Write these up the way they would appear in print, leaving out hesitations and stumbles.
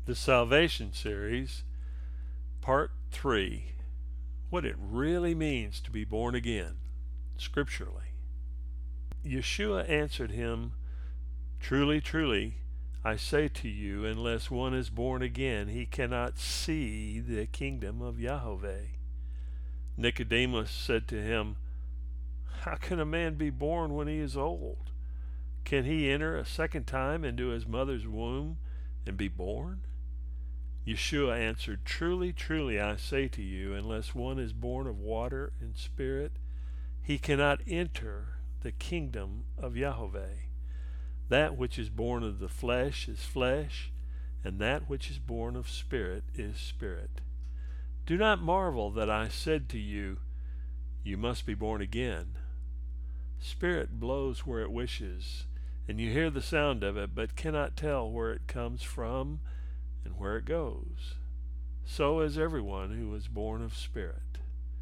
The Salvation Series, Part 3, What It Really Means to Be Born Again, Scripturally. Yeshua answered him, Truly, truly, I say to you, unless one is born again, he cannot see the kingdom of Yahweh. Nicodemus said to him, How can a man be born when he is old? Can he enter a second time into his mother's womb and be born? Yeshua answered, Truly, truly, I say to you, unless one is born of water and spirit, he cannot enter the kingdom of Yahweh. That which is born of the flesh is flesh, and that which is born of spirit is spirit. Do not marvel that I said to you, You must be born again. Spirit blows where it wishes, and you hear the sound of it, but cannot tell where it comes from and where it goes. So is everyone who is born of spirit.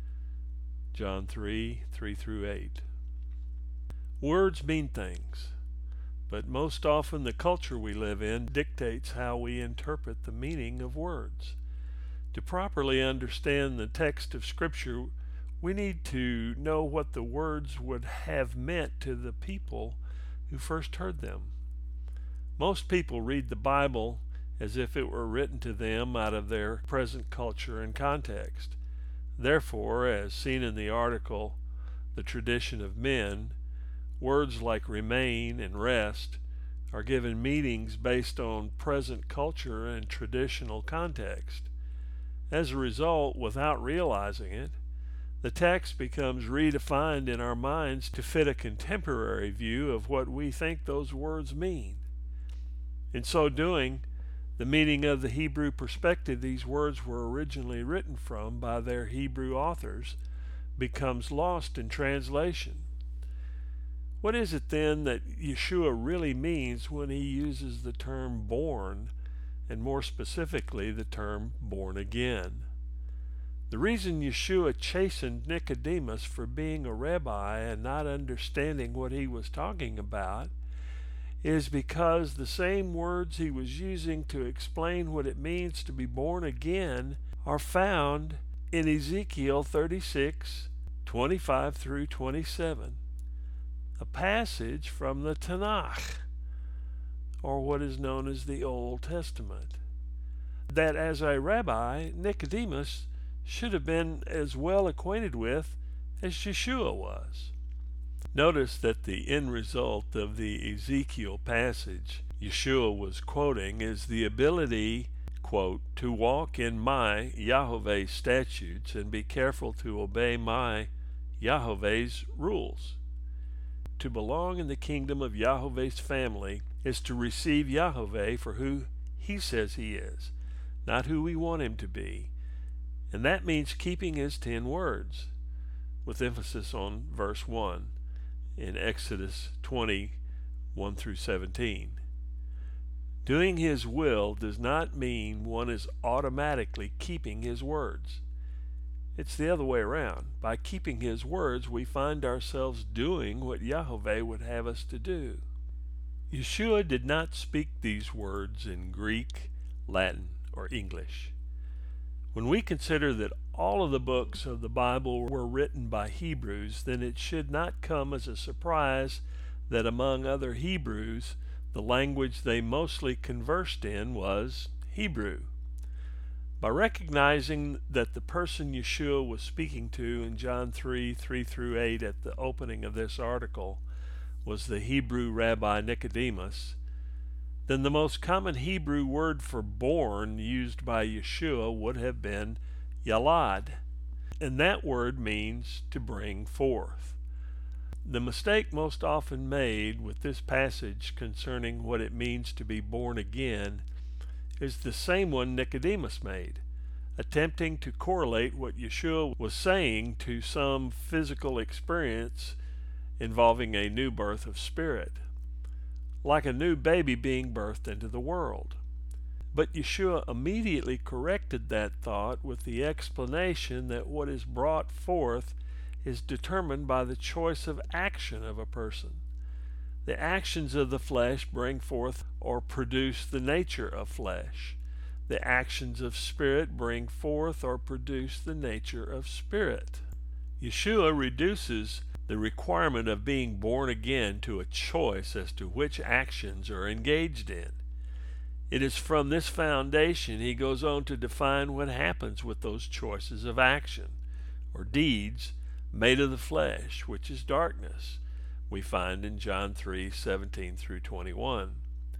John 3:3-8. Words mean things, but most often the culture we live in dictates how we interpret the meaning of words. To properly understand the text of Scripture, we need to know what the words would have meant to the people who first heard them. Most people read the Bible as if it were written to them out of their present culture and context. Therefore, as seen in the article, The Tradition of Men, words like remain and rest are given meanings based on present culture and traditional context. As a result, without realizing it, the text becomes redefined in our minds to fit a contemporary view of what we think those words mean. In so doing, the meaning of the Hebrew perspective these words were originally written from by their Hebrew authors becomes lost in translation. What is it then that Yeshua really means when he uses the term born, and more specifically the term born again? The reason Yeshua chastened Nicodemus for being a rabbi and not understanding what he was talking about is because the same words he was using to explain what it means to be born again are found in Ezekiel 36:25-27, a passage from the Tanakh, or what is known as the Old Testament, that as a rabbi, Nicodemus should have been as well acquainted with as Yeshua was. Notice that the end result of the Ezekiel passage Yeshua was quoting is the ability, quote, to walk in my Yahweh statutes and be careful to obey my Yahweh's rules. To belong in the kingdom of Yahweh's family is to receive Yahweh for who he says he is, not who we want him to be. And that means keeping his 10 words, with emphasis on verse 1 in Exodus 20:1-17. Doing his will does not mean one is automatically keeping his words. It's the other way around. By keeping his words, we find ourselves doing what Yahweh would have us to do. Yeshua did not speak these words in Greek, Latin, or English. When we consider that all of the books of the Bible were written by Hebrews, then it should not come as a surprise that among other Hebrews, the language they mostly conversed in was Hebrew. By recognizing that the person Yeshua was speaking to in John 3:3-8 at the opening of this article was the Hebrew rabbi Nicodemus, then the most common Hebrew word for born used by Yeshua would have been yalad, and that word means to bring forth. The mistake most often made with this passage concerning what it means to be born again is the same one Nicodemus made, attempting to correlate what Yeshua was saying to some physical experience involving a new birth of spirit, like a new baby being birthed into the world. But Yeshua immediately corrected that thought with the explanation that what is brought forth is determined by the choice of action of a person. The actions of the flesh bring forth or produce the nature of flesh. The actions of spirit bring forth or produce the nature of spirit. Yeshua reduces the requirement of being born again to a choice as to which actions are engaged in. It is from this foundation he goes on to define what happens with those choices of action, or deeds, made of the flesh, which is darkness, we find in John 3:17 through 21.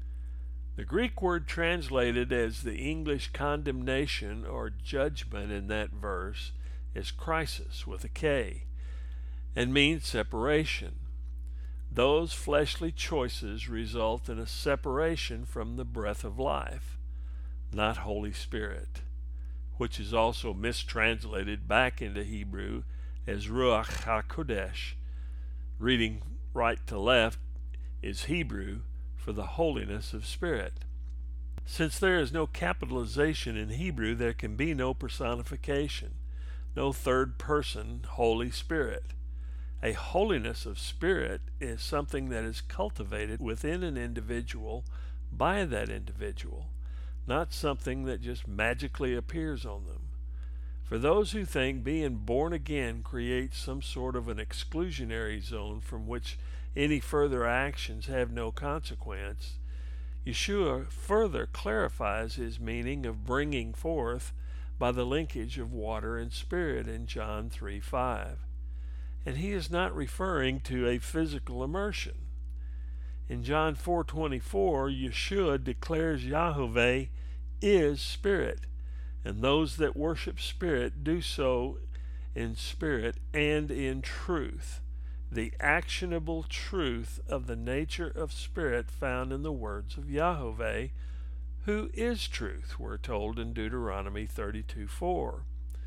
The Greek word translated as the English condemnation or judgment in that verse is crisis with a K, and means separation. Those fleshly choices result in a separation from the breath of life, not Holy Spirit, which is also mistranslated back into Hebrew as Ruach HaKodesh. Reading right to left is Hebrew for the holiness of spirit. Since there is no capitalization in Hebrew, there can be no personification, no third person Holy Spirit. A holiness of spirit is something that is cultivated within an individual by that individual, not something that just magically appears on them. For those who think being born again creates some sort of an exclusionary zone from which any further actions have no consequence, Yeshua further clarifies his meaning of bringing forth by the linkage of water and spirit in John 3:5. And he is not referring to a physical immersion. In John 4:24, Yeshua declares Yahovah is spirit, and those that worship spirit do so in spirit and in truth, the actionable truth of the nature of spirit found in the words of Yahovah, who is truth, we're told in Deuteronomy 32:4.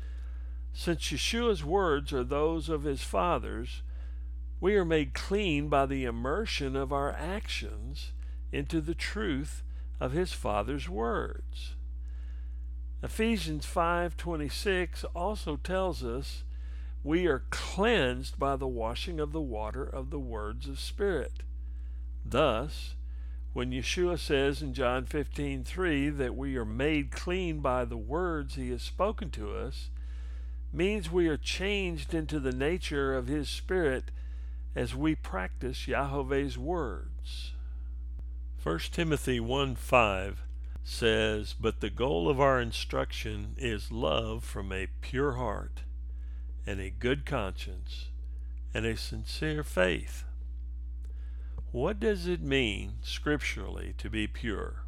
Since Yeshua's words are those of his Father's, we are made clean by the immersion of our actions into the truth of his Father's words. Ephesians 5:26 also tells us we are cleansed by the washing of the water of the words of Spirit. Thus, when Yeshua says in John 15:3 that we are made clean by the words he has spoken to us, means we are changed into the nature of his Spirit as we practice Yahovah's words. 1 Timothy 1:5 says, "But the goal of our instruction is love from a pure heart, and a good conscience, and a sincere faith." What does it mean scripturally to be pure?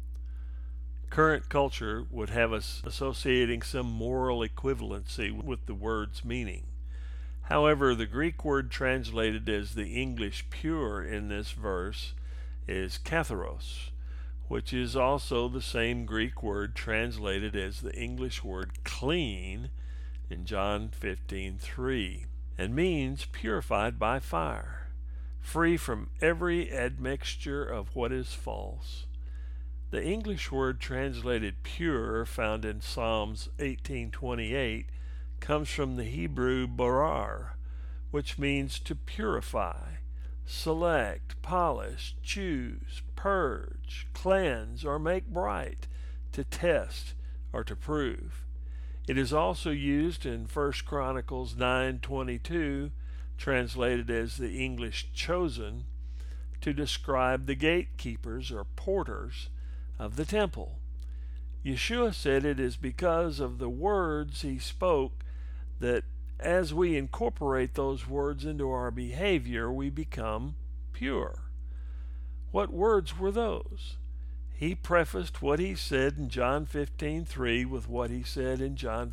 Current culture would have us associating some moral equivalency with the word's meaning. However, the Greek word translated as the English pure in this verse is katharos, which is also the same Greek word translated as the English word clean in John 15:3, and means purified by fire, free from every admixture of what is false. The English word translated pure, found in Psalms 18:28, comes from the Hebrew barar, which means to purify, select, polish, choose, purge, cleanse, or make bright, to test, or to prove. It is also used in 1 Chronicles 9:22, translated as the English chosen, to describe the gatekeepers or porters of the temple. Yeshua said it is because of the words he spoke that as we incorporate those words into our behavior, we become pure. What words were those? He prefaced what he said in John 15:3 with what he said in John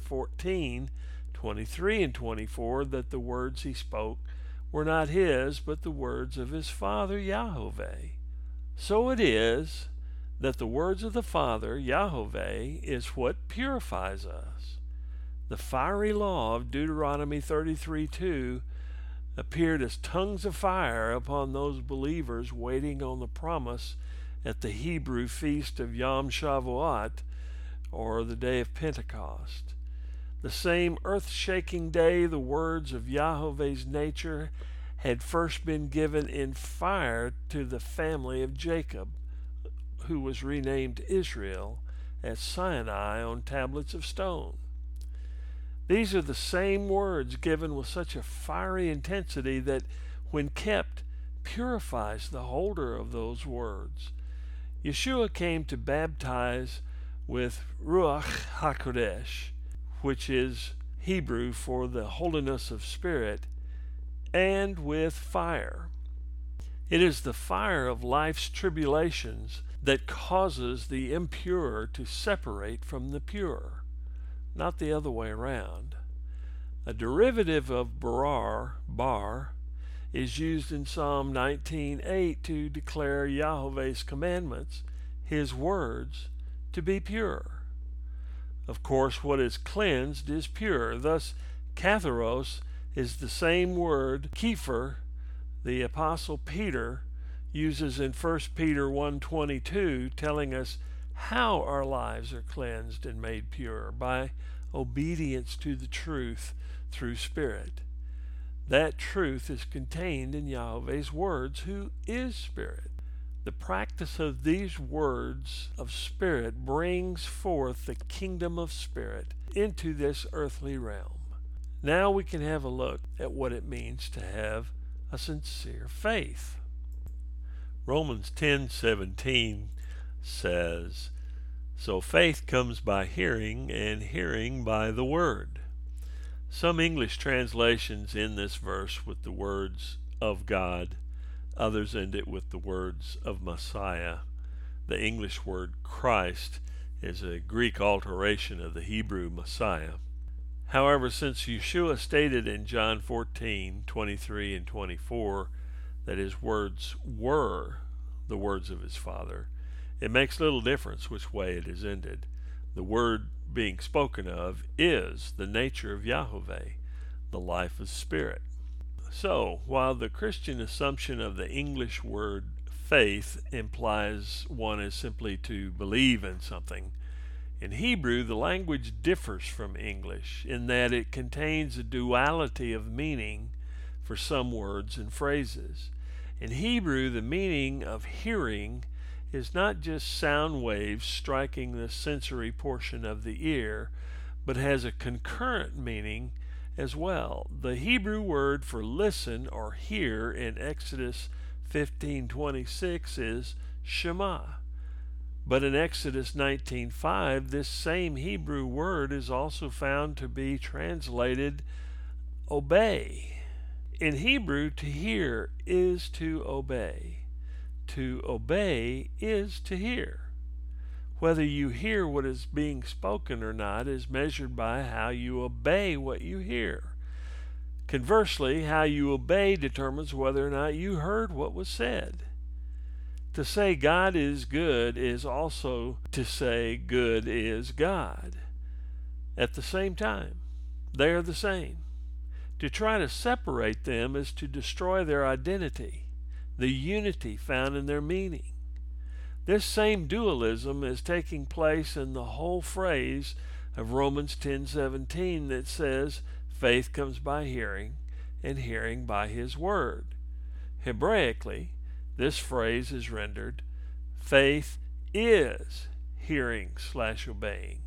14:23 and 24, that the words he spoke were not his, but the words of his Father Yahovah. So it is that the words of the Father, Yahovah, is what purifies us. The fiery law of Deuteronomy 33:2 appeared as tongues of fire upon those believers waiting on the promise at the Hebrew feast of Yom Shavuot, or the day of Pentecost. The same earth-shaking day the words of Yahovah's nature had first been given in fire to the family of Jacob, who was renamed Israel at Sinai on tablets of stone. These are the same words given with such a fiery intensity that, when kept, purifies the holder of those words. Yeshua came to baptize with Ruach HaKodesh, which is Hebrew for the holiness of spirit, and with fire. It is the fire of life's tribulations that causes the impure to separate from the pure, not the other way around. A derivative of bar, is used in Psalm 19:8 to declare Yahweh's commandments, his words, to be pure. Of course, what is cleansed is pure. Thus, katharos is the same word kepher the Apostle Peter uses in 1 Peter 1:22, telling us how our lives are cleansed and made pure by obedience to the truth through Spirit. That truth is contained in Yahweh's words, who is Spirit. The practice of these words of Spirit brings forth the kingdom of Spirit into this earthly realm. Now we can have a look at what it means to have a sincere faith. Romans 10:17 says, "So faith comes by hearing, and hearing by the word." Some English translations end this verse with the words "of God," others end it with the words "of Messiah." The English word Christ is a Greek alteration of the Hebrew Messiah. However, since Yeshua stated in John 14:23 and 24 that his words were the words of his Father, it makes little difference which way it is ended. The word being spoken of is the nature of Yahweh, the life of Spirit. So, while the Christian assumption of the English word faith implies one is simply to believe in something, in Hebrew the language differs from English in that it contains a duality of meaning for some words and phrases. In Hebrew, the meaning of hearing is not just sound waves striking the sensory portion of the ear, but has a concurrent meaning as well. The Hebrew word for listen or hear in Exodus 15:26 is Shema. But in Exodus 19:5, this same Hebrew word is also found to be translated obey. In Hebrew, to hear is to obey. To obey is to hear. Whether you hear what is being spoken or not is measured by how you obey what you hear. Conversely, how you obey determines whether or not you heard what was said. To say God is good is also to say good is God. At the same time, they are the same. To try to separate them is to destroy their identity, the unity found in their meaning. This same dualism is taking place in the whole phrase of Romans 10:17 that says, faith comes by hearing, and hearing by his word. Hebraically, this phrase is rendered, faith is hearing/obeying.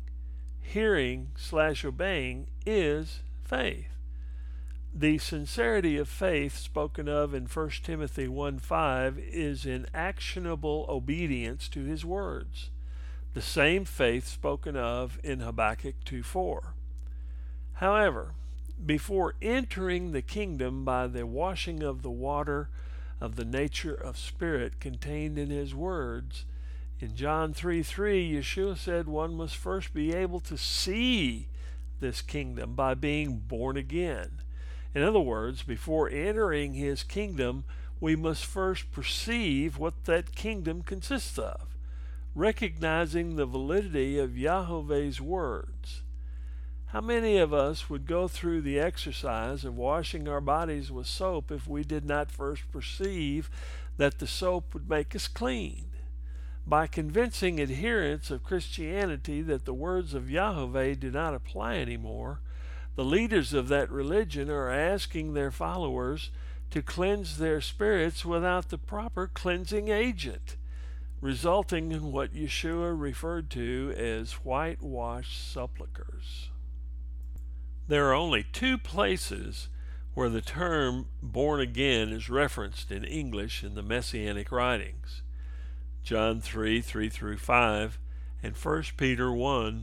Hearing/obeying is faith. The sincerity of faith spoken of in 1 Timothy 1:5 is in actionable obedience to his words. The same faith spoken of in Habakkuk 2:4. However, before entering the kingdom by the washing of the water of the nature of spirit contained in his words, in John 3:3, Yeshua said one must first be able to see this kingdom by being born again. In other words, before entering his kingdom, we must first perceive what that kingdom consists of, recognizing the validity of Yahweh's words. How many of us would go through the exercise of washing our bodies with soap if we did not first perceive that the soap would make us clean? By convincing adherents of Christianity that the words of Yahweh do not apply anymore, the leaders of that religion are asking their followers to cleanse their spirits without the proper cleansing agent. resulting in what Yeshua referred to as whitewashed sepulchres. There are only two places where the term born again is referenced in English in the Messianic writings: John 3:3-5 and 1 Peter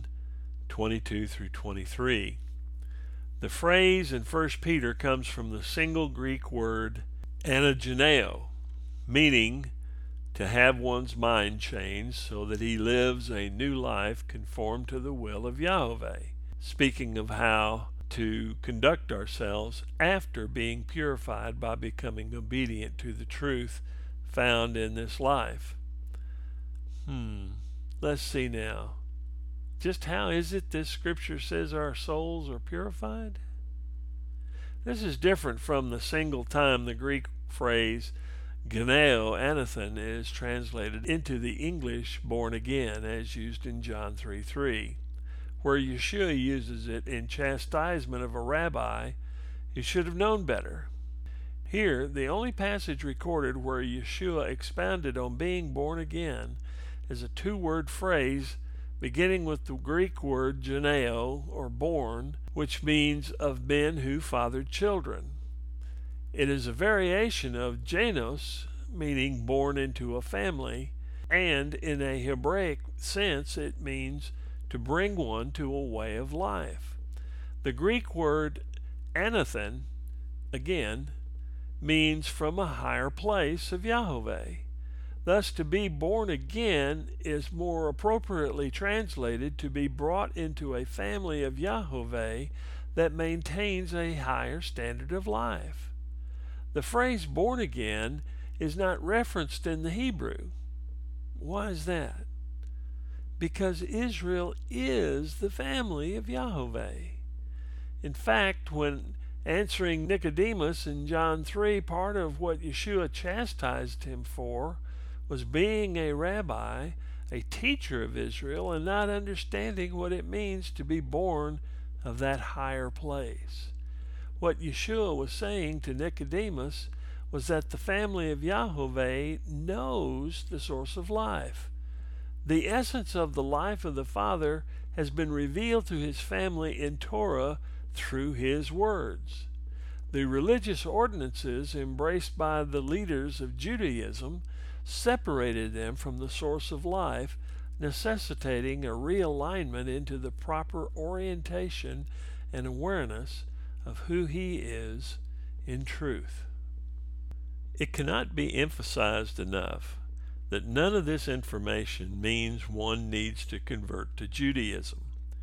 1:22-23. The phrase in 1 Peter comes from the single Greek word anageneo, meaning to have one's mind changed so that he lives a new life conformed to the will of Yahweh, speaking of how to conduct ourselves after being purified by becoming obedient to the truth found in this life. Let's see now. Just how is it this scripture says our souls are purified? This is different from the single time the Greek phrase geneo anathen is translated into the English born again, as used in John 3:3. Where Yeshua uses it in chastisement of a rabbi who should have known better. Here, the only passage recorded where Yeshua expounded on being born again is a two-word phrase beginning with the Greek word geneo, or born, which means of men who fathered children. It is a variation of genos, meaning born into a family, and in a Hebraic sense it means to bring one to a way of life. The Greek word anathen, again, means from a higher place of Yahweh. Thus, to be born again is more appropriately translated to be brought into a family of Yahweh that maintains a higher standard of life. The phrase born again is not referenced in the Hebrew. Why is that? Because Israel is the family of Yahweh. In fact, when answering Nicodemus in John 3, part of what Yeshua chastised him for was being a rabbi, a teacher of Israel, and not understanding what it means to be born of that higher place. What Yeshua was saying to Nicodemus was that the family of Yahweh knows the source of life. The essence of the life of the Father has been revealed to his family in Torah through his words. The religious ordinances embraced by the leaders of Judaism separated them from the source of life, necessitating a realignment into the proper orientation and awareness of who he is in truth. It cannot be emphasized enough that none of this information means one needs to convert to Judaism.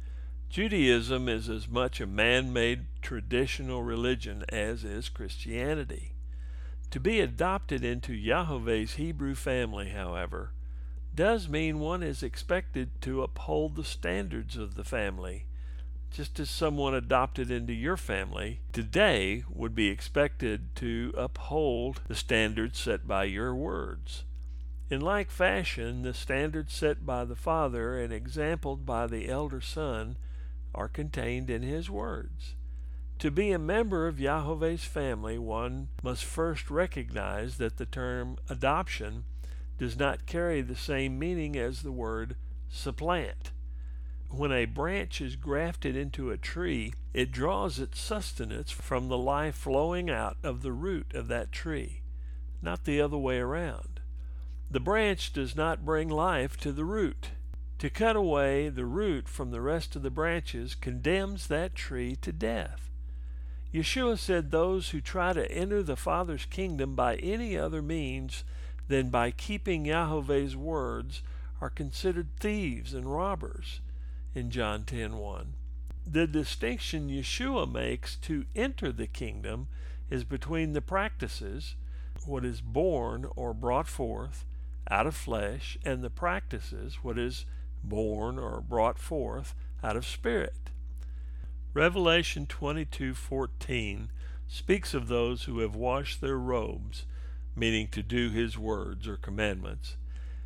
Judaism is as much a man-made traditional religion as is Christianity. To be adopted into Yahweh's Hebrew family, however, does mean one is expected to uphold the standards of the family, just as someone adopted into your family today would be expected to uphold the standards set by your words. In like fashion, the standards set by the Father and exampled by the elder Son are contained in his words. To be a member of Yahweh's family, one must first recognize that the term adoption does not carry the same meaning as the word supplant. When a branch is grafted into a tree, it draws its sustenance from the life flowing out of the root of that tree, not the other way around. The branch does not bring life to the root. To cut away the root from the rest of the branches condemns that tree to death. Yeshua said those who try to enter the Father's kingdom by any other means than by keeping Yahweh's words are considered thieves and robbers in John 10:1. The distinction Yeshua makes to enter the kingdom is between the practices, what is born or brought forth out of flesh, and the practices, what is born or brought forth out of spirit. Revelation 22:14 speaks of those who have washed their robes, meaning to do his words or commandments,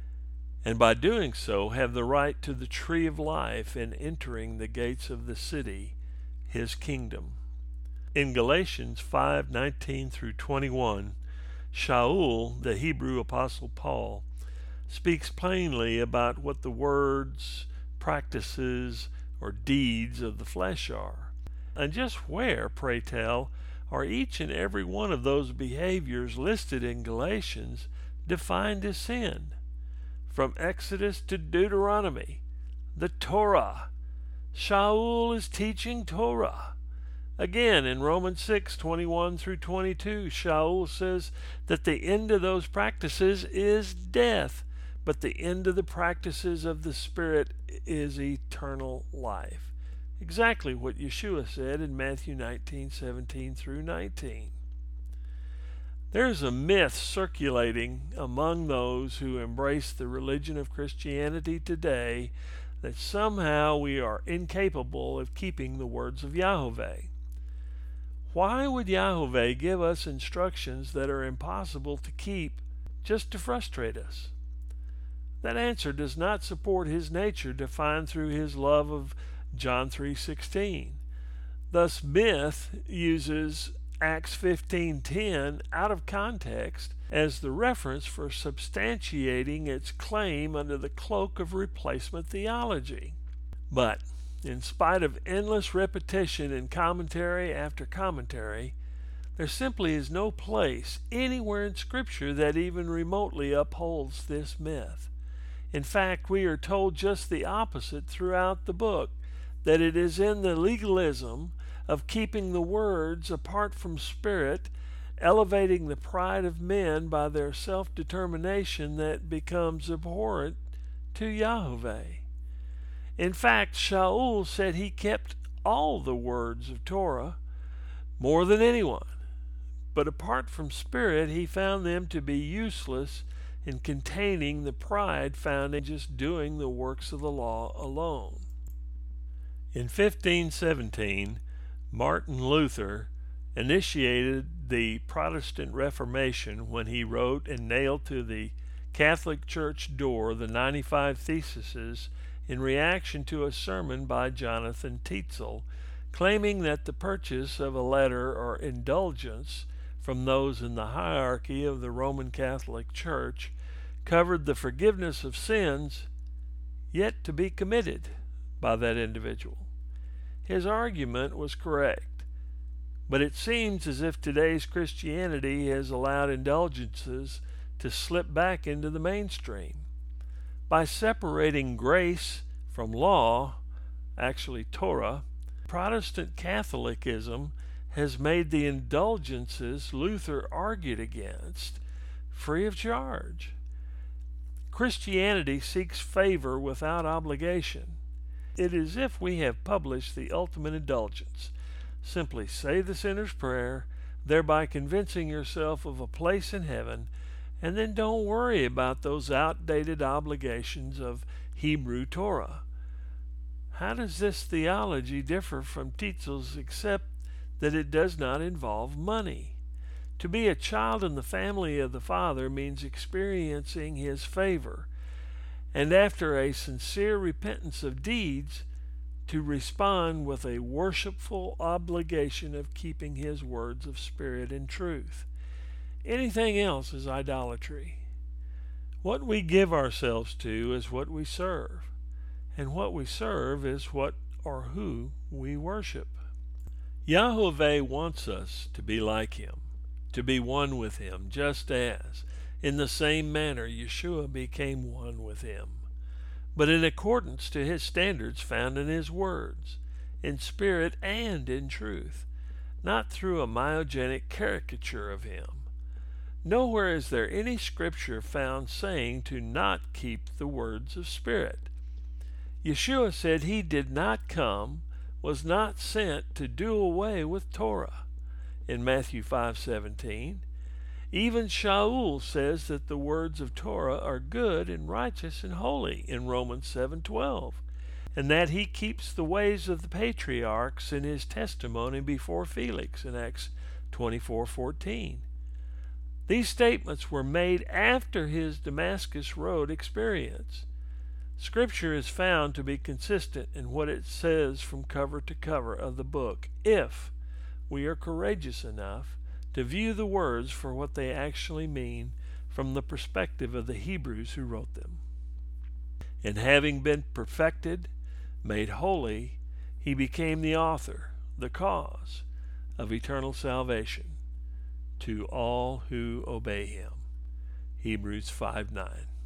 and by doing so have the right to the tree of life and entering the gates of the city, his kingdom. In Galatians 5:19-21, Shaul, the Hebrew apostle Paul, speaks plainly about what the words, practices, or deeds of the flesh are. And just where, pray tell, are each and every one of those behaviors listed in Galatians defined as sin? From Exodus to Deuteronomy, the Torah. Shaul is teaching Torah. Again, in Romans 6:21 through 22, Shaul says that the end of those practices is death, but the end of the practices of the Spirit is eternal life. Exactly what Yeshua said in Matthew 19:17 through 19. There's a myth circulating among those who embrace the religion of Christianity today that somehow we are incapable of keeping the words of Yahweh. Why would Yahweh give us instructions that are impossible to keep just to frustrate us? That answer does not support his nature defined through his love of John 3:16. Thus, myth uses Acts 15:10 out of context as the reference for substantiating its claim under the cloak of replacement theology. But, in spite of endless repetition in commentary after commentary, there simply is no place anywhere in Scripture that even remotely upholds this myth. In fact, we are told just the opposite throughout the book, that it is in the legalism of keeping the words apart from Spirit, elevating the pride of men by their self-determination, that becomes abhorrent to Yahweh. In fact, Shaul said he kept all the words of Torah more than anyone, but apart from Spirit, he found them to be useless in containing the pride found in just doing the works of the law alone. In 1517, Martin Luther initiated the Protestant Reformation when he wrote and nailed to the Catholic Church door the 95 Theses in reaction to a sermon by Jonathan Tetzel, claiming that the purchase of a letter or indulgence from those in the hierarchy of the Roman Catholic Church covered the forgiveness of sins yet to be committed by that individual. His argument was correct, but it seems as if today's Christianity has allowed indulgences to slip back into the mainstream. By separating grace from law, actually Torah, Protestant Catholicism has made the indulgences Luther argued against free of charge. Christianity seeks favor without obligation. It is as if we have published the ultimate indulgence. Simply say the sinner's prayer, thereby convincing yourself of a place in heaven, and then don't worry about those outdated obligations of Hebrew Torah. How does this theology differ from Tetzel's except that it does not involve money? To be a child in the family of the Father means experiencing His favor, and after a sincere repentance of deeds, to respond with a worshipful obligation of keeping His words of spirit and truth. Anything else is idolatry. What we give ourselves to is what we serve, and what we serve is what or who we worship. Yahweh wants us to be like Him, to be one with Him, just as, in the same manner, Yeshua became one with Him, but in accordance to His standards found in His words, in spirit and in truth, not through a myogenic caricature of Him. Nowhere is there any scripture found saying to not keep the words of spirit. Yeshua said He did not come, was not sent to do away with Torah in Matthew 5:17. Even Shaul says that the words of Torah are good and righteous and holy in Romans 7:12, and that he keeps the ways of the patriarchs in his testimony before Felix in Acts 24:14. These statements were made after his Damascus Road experience. Scripture is found to be consistent in what it says from cover to cover of the book, if we are courageous enough to view the words for what they actually mean from the perspective of the Hebrews who wrote them. And having been perfected, made holy, he became the author, the cause of eternal salvation to all who obey him. Hebrews 5:9.